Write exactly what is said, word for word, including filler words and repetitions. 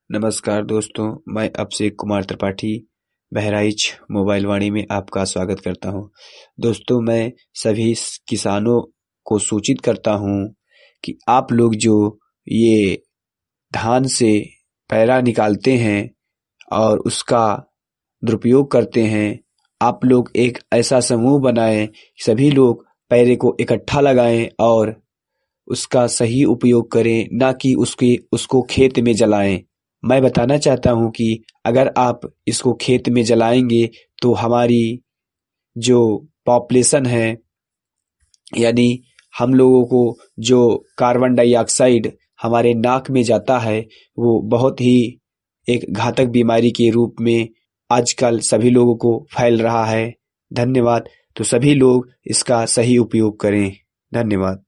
नमस्कार दोस्तों, मैं अभिषेक कुमार त्रिपाठी बहराइच मोबाइल वाणी में आपका स्वागत करता हूं। दोस्तों, मैं सभी किसानों को सूचित करता हूं कि आप लोग जो ये धान से पैरा निकालते हैं और उसका दुरुपयोग करते हैं, आप लोग एक ऐसा समूह बनाएं, सभी लोग पैरे को इकट्ठा लगाएं और उसका सही उपयोग करें, ना कि उसके उसको खेत में जलाएं। मैं बताना चाहता हूं कि अगर आप इसको खेत में जलाएंगे तो हमारी जो पॉपुलेशन है, यानी हम लोगों को जो कार्बन डाइऑक्साइड हमारे नाक में जाता है, वो बहुत ही एक घातक बीमारी के रूप में आजकल सभी लोगों को फैल रहा है। धन्यवाद। तो सभी लोग इसका सही उपयोग करें। धन्यवाद।